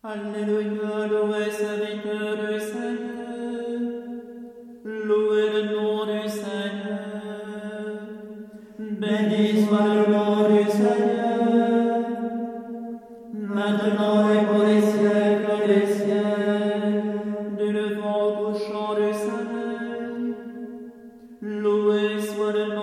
Alléluia, loué serviteur du Seigneur, louez le nom du Seigneur, béni soit le nom du Seigneur, maintenant et pour les siècles des siècles, du levant au couchant du soleil, loué soit le